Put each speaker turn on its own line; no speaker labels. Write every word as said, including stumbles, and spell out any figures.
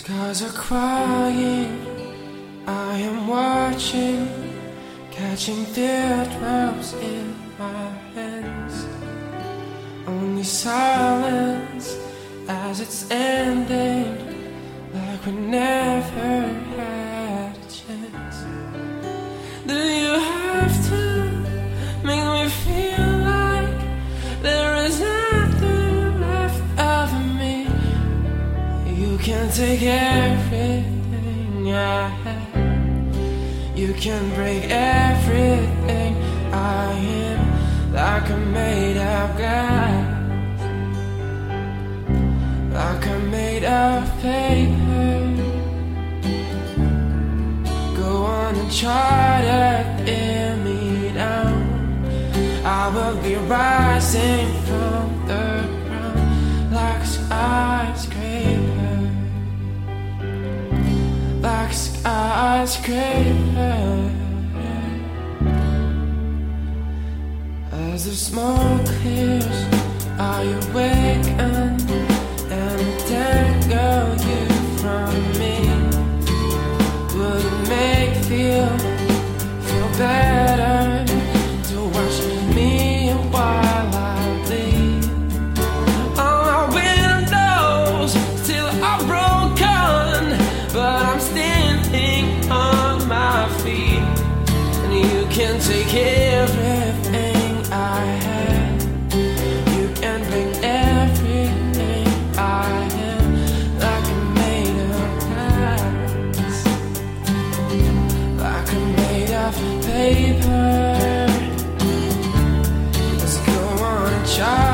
Skies are crying, I am watching, catching teardrops in my hands. Only silence as it's ending, like we never had a chance. Do you have to make me feel like there is nothing left of me? You can take everything I have, you can break everything I am, like a made of glass, like I'm made of paper. Go on and try to tear me down, I will be rising from the ground like a skyscraper, like a skyscraper. As the smoke clears, I awaken and tangle you from me. Would it make feel feel better to watch me while I bleed? All my windows still are broken, but I'm standing on my feet. And you can take everything I have, you can bring everything I am, like I'm made of glass, like I'm made of paper. Let's go on and try